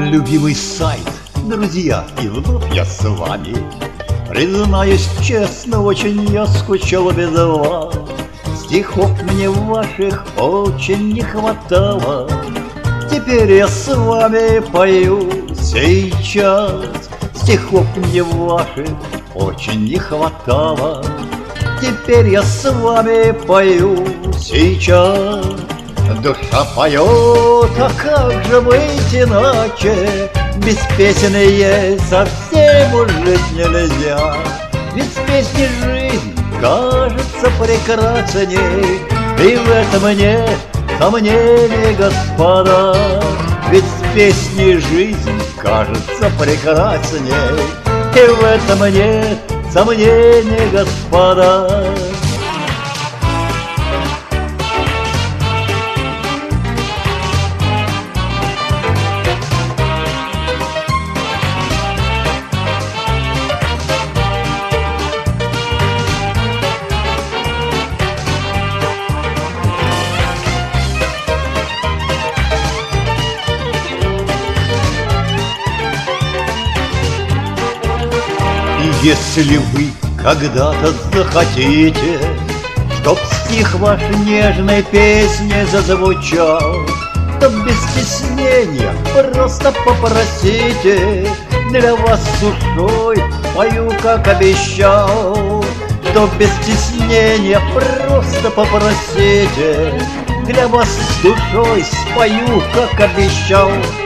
Любимый сайт, друзья, и вновь я с вами. Признаюсь честно, очень я скучал без вас. Стихов мне ваших очень не хватало. Теперь я с вами пою сейчас. Стихов мне ваших очень не хватало. Теперь я с вами пою сейчас. Душа поет, а как же быть иначе? Без песен ей совсем уж жить нельзя. Ведь с песней жизнь кажется прекрасней, и в этом нет сомнений, господа. Ведь с песней жизнь кажется прекрасней, и в этом нет сомнений, господа. Если вы когда-то захотите, чтоб стих ваш нежной песни зазвучал, то без стеснения просто попросите. Для вас душой пою, как обещал, то без стеснения просто попросите. Для вас душой спою, как обещал.